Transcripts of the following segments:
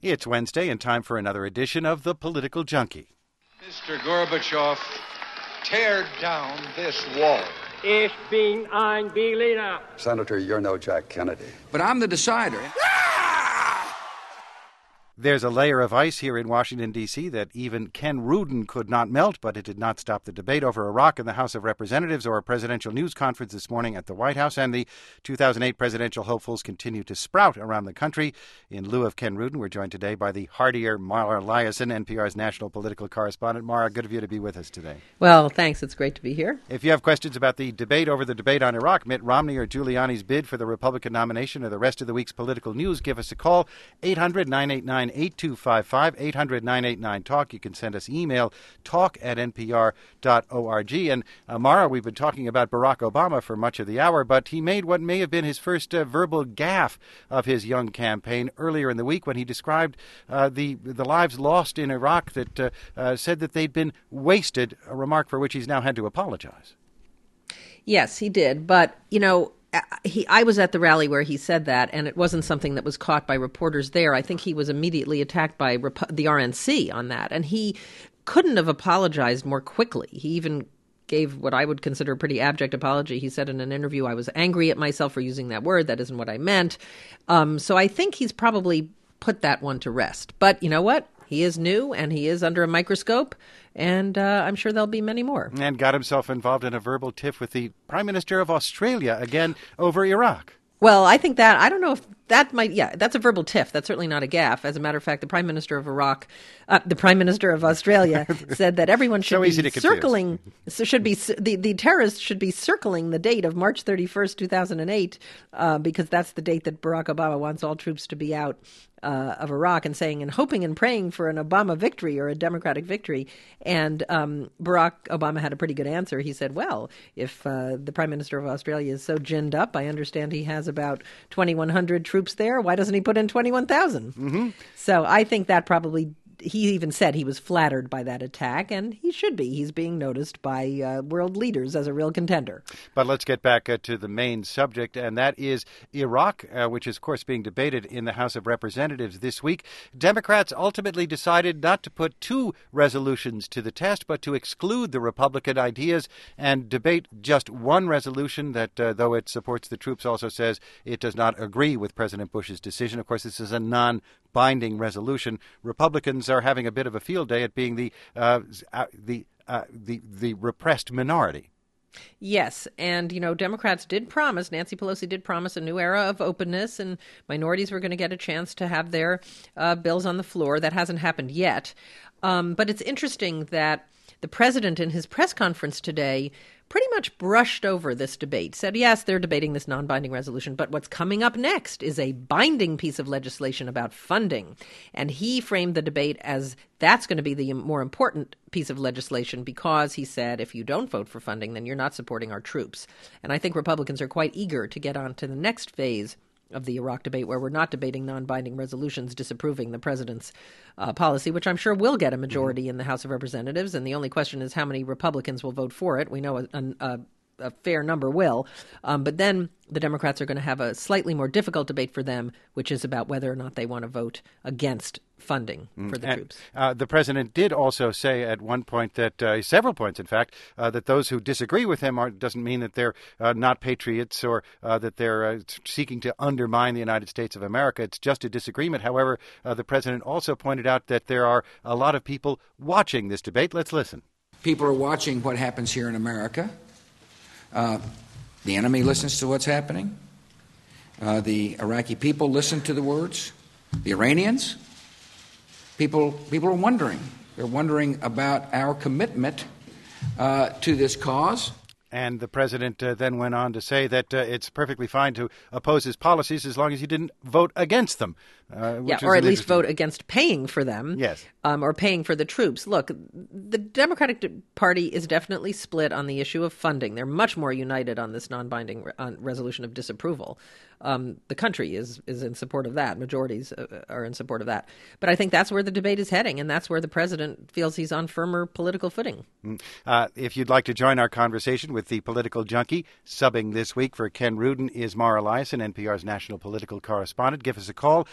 It's Wednesday and time for another edition of The Political Junkie. Mr. Gorbachev, tear down this wall. Ich bin ein Berliner. Senator, you're no Jack Kennedy. But I'm the decider. There's a layer of ice here in Washington, D.C. that even Ken Rudin could not melt, but it did not stop the debate over Iraq in the House of Representatives or a presidential news conference this morning at the White House. And the 2008 presidential hopefuls continue to sprout around the country. In lieu of Ken Rudin, we're joined today by the hardier Mara Liasson, NPR's national political correspondent. Mara, good of you to be with us today. Well, thanks. It's great to be here. If you have questions about the debate over the debate on Iraq, Mitt Romney or Giuliani's bid for the Republican nomination or the rest of the week's political news, give us a call, 800-989-8255, 800-989-TALK. You can send us email, talk@npr.org. And Mara, we've been talking about Barack Obama for much of the hour, but he made what may have been his first verbal gaffe of his young campaign earlier in the week when he described the lives lost in Iraq that said that they'd been wasted, a remark for which he's now had to apologize. Yes, he did. But, I was at the rally where he said that, and it wasn't something that was caught by reporters there. I think he was immediately attacked by the RNC on that, and he couldn't have apologized more quickly. He even gave what I would consider a pretty abject apology. He said in an interview, "I was angry at myself for using that word. That isn't what I meant." So I think he's probably put that one to rest. But you know what? He is new, and he is under a microscope, and I'm sure there'll be many more. And got himself involved in a verbal tiff with the Prime Minister of Australia, again, over Iraq. Well, I think that, I don't know if that might, that's a verbal tiff. That's certainly not a gaffe. As a matter of fact, the Prime Minister of the Prime Minister of Australia said that everyone should be circling, the terrorists should be circling the date of March 31st, 2008, because that's the date that Barack Obama wants all troops to be out of Iraq, and saying and hoping and praying for an Obama victory or a Democratic victory. And Barack Obama had a pretty good answer. He said, well, if the Prime Minister of Australia is so ginned up, I understand he has about 2,100 troops there. Why doesn't he put in 21,000? Mm-hmm. So I think that probably... He even said he was flattered by that attack, and he should be. He's being noticed by world leaders as a real contender. But let's get back to the main subject, and that is Iraq, which is, of course, being debated in the House of Representatives this week. Democrats ultimately decided not to put two resolutions to the test, but to exclude the Republican ideas and debate just one resolution that, though it supports the troops, also says it does not agree with President Bush's decision. Of course, this is a non-binding resolution. Republicans are having a bit of a field day at being the repressed minority. Yes, and, Democrats did promise, Nancy Pelosi did promise a new era of openness, and minorities were going to get a chance to have their bills on the floor. That hasn't happened yet. But it's interesting that the president in his press conference today pretty much brushed over this debate, said, yes, they're debating this non-binding resolution, but what's coming up next is a binding piece of legislation about funding. And he framed the debate as that's going to be the more important piece of legislation because, he said, if you don't vote for funding, then you're not supporting our troops. And I think Republicans are quite eager to get on to the next phase of the Iraq debate, where we're not debating non-binding resolutions disapproving the president's policy, which I'm sure will get a majority in the House of Representatives. And the only question is how many Republicans will vote for it. We know a fair number will. But then the Democrats are going to have a slightly more difficult debate for them, which is about whether or not they want to vote against funding for the troops. The president did also say at one point that, several points in fact, that those who disagree with him doesn't mean that they're not patriots or that they're seeking to undermine the United States of America. It's just a disagreement. However, the president also pointed out that there are a lot of people watching this debate. Let's listen. People are watching what happens here in America. The enemy listens to what's happening. The Iraqi people listen to the words. The Iranians, people are wondering. They're wondering about our commitment to this cause. And the president then went on to say that it's perfectly fine to oppose his policies as long as you didn't vote against them. Or at least vote against paying for them. Yes. Or paying for the troops. Look, the Democratic Party is definitely split on the issue of funding. They're much more united on this non-binding resolution of disapproval. the country is in support of that. Majorities are in support of that. But I think that's where the debate is heading, and that's where the president feels he's on firmer political footing. If you'd like to join our conversation with the political junkie, subbing this week for Ken Rudin is Mara Liasson, NPR's national political correspondent. Give us a call,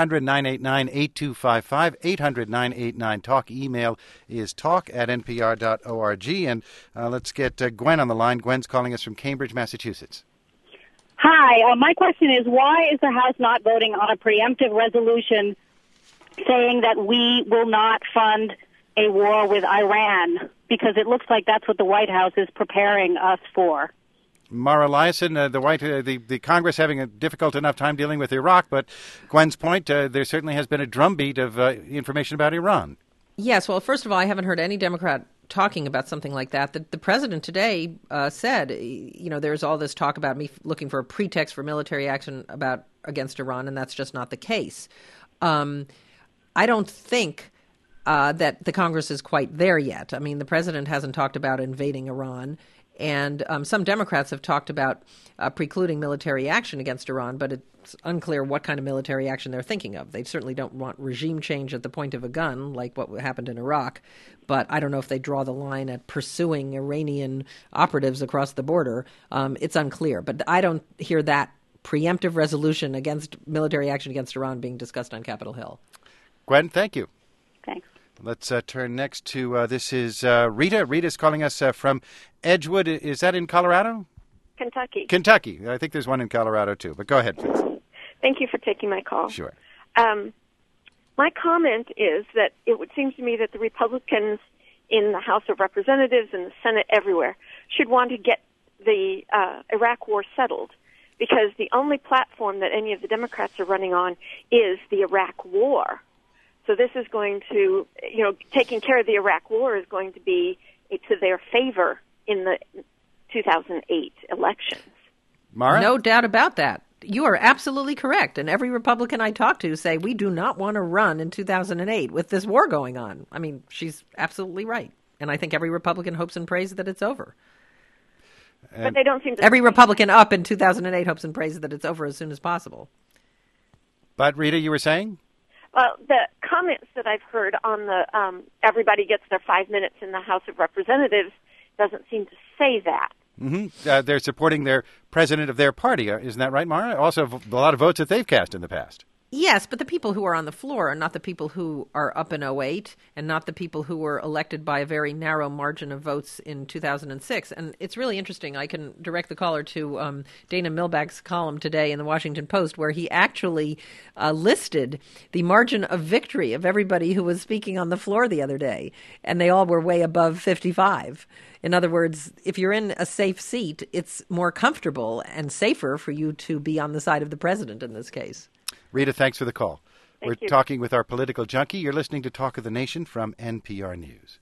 800-989-8255, 800-989-TALK. Email is talk@npr.org. And let's get Gwen on the line. Gwen's calling us from Cambridge, Massachusetts. Hi. My question is, why is the House not voting on a preemptive resolution saying that we will not fund a war with Iran? Because it looks like that's what the White House is preparing us for. Mara Liasson, the Congress having a difficult enough time dealing with Iraq, but Gwen's point, there certainly has been a drumbeat of information about Iran. Yes, well, first of all, I haven't heard any Democrat talking about something like that. The president today said, there's all this talk about me looking for a pretext for military action against Iran, and that's just not the case. I don't think that the Congress is quite there yet. I mean, the president hasn't talked about invading Iran, and some Democrats have talked about precluding military action against Iran, but it's unclear what kind of military action they're thinking of. They certainly don't want regime change at the point of a gun, like what happened in Iraq, but I don't know if they draw the line at pursuing Iranian operatives across the border. It's unclear, but I don't hear that preemptive resolution against military action against Iran being discussed on Capitol Hill. Gwen, thank you. Thanks. Let's turn next to, this is Rita. Rita's calling us from Edgewood. Is that in Colorado? Kentucky. Kentucky. I think there's one in Colorado, too. But go ahead, please. Thank you for taking my call. Sure. My comment is that it would seem to me that the Republicans in the House of Representatives and the Senate everywhere should want to get the Iraq war settled, because the only platform that any of the Democrats are running on is the Iraq war. So this is going to, taking care of the Iraq war is going to be to their favor in the 2008 elections. Mara? No doubt about that. You are absolutely correct. And every Republican I talk to say we do not want to run in 2008 with this war going on. I mean, she's absolutely right. And I think every Republican hopes and prays that it's over. But they don't seem to... Every Republican up in 2008 hopes and prays that it's over as soon as possible. But, Rita, you were saying? Well, the comments that I've heard on the everybody gets their 5 minutes in the House of Representatives doesn't seem to say that. Mm-hmm. They're supporting their president of their party. Isn't that right, Mara? Also, a lot of votes that they've cast in the past. Yes, but the people who are on the floor are not the people who are up in 2008 and not the people who were elected by a very narrow margin of votes in 2006. And it's really interesting. I can direct the caller to Dana Milbank's column today in the Washington Post, where he actually listed the margin of victory of everybody who was speaking on the floor the other day. And they all were way above 55. In other words, if you're in a safe seat, it's more comfortable and safer for you to be on the side of the president in this case. Rita, thanks for the call. Thank you. Talking with our political junkie. You're listening to Talk of the Nation from NPR News.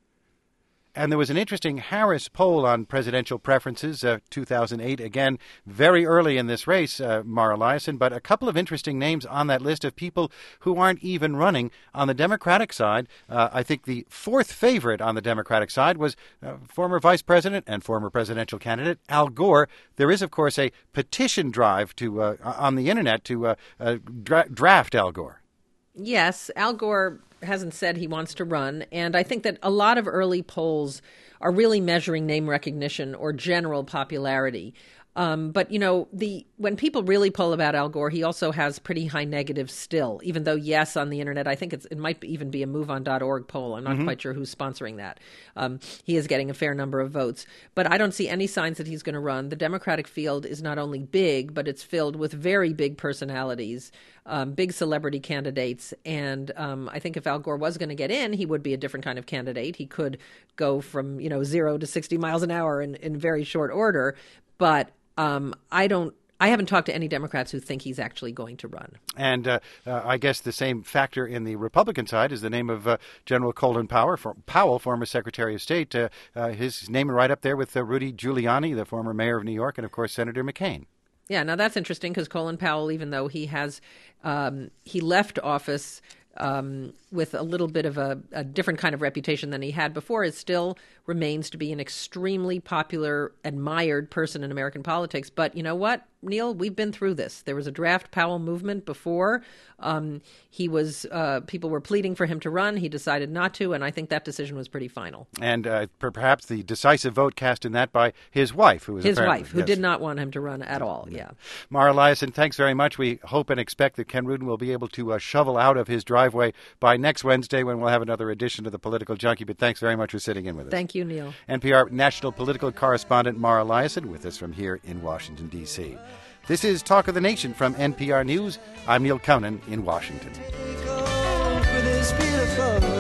And there was an interesting Harris poll on presidential preferences, 2008. Again, very early in this race, Mara Liasson, but a couple of interesting names on that list of people who aren't even running. On the Democratic side, I think the fourth favorite on the Democratic side was former vice president and former presidential candidate Al Gore. There is, of course, a petition drive to on the Internet to draft Al Gore. Yes, Al Gore hasn't said he wants to run, and I think that a lot of early polls are really measuring name recognition or general popularity. But, when people really poll about Al Gore, he also has pretty high negatives still, even though, yes, on the Internet, I think it might even be a MoveOn.org poll. I'm not quite sure who's sponsoring that. He is getting a fair number of votes. But I don't see any signs that he's going to run. The Democratic field is not only big, but it's filled with very big personalities, big celebrity candidates. And I think if Al Gore was going to get in, he would be a different kind of candidate. He could go from, 0 to 60 miles an hour in very short order. But I haven't talked to any Democrats who think he's actually going to run. And I guess the same factor in the Republican side is the name of General Colin Powell, former Secretary of State. His name right up there with Rudy Giuliani, the former mayor of New York, and, of course, Senator McCain. Yeah, now that's interesting because Colin Powell, even though he left office with a little bit of a different kind of reputation than he had before, is still remains to be an extremely popular, admired person in American politics. But you know what, Neil? We've been through this. There was a draft Powell movement before. People were pleading for him to run. He decided not to, and I think that decision was pretty final. And perhaps the decisive vote cast in that by his wife, who did not want him to run at all. Yeah. Mara Liasson, thanks very much. We hope and expect that Ken Rudin will be able to shovel out of his driveway by next Wednesday, when we'll have another edition of the Political Junkie. But thanks very much for sitting in with us. Thank you, Neil. NPR national political correspondent Mara Liasson with us from here in Washington, D.C. This is Talk of the Nation from NPR News. I'm Neil Conan in Washington.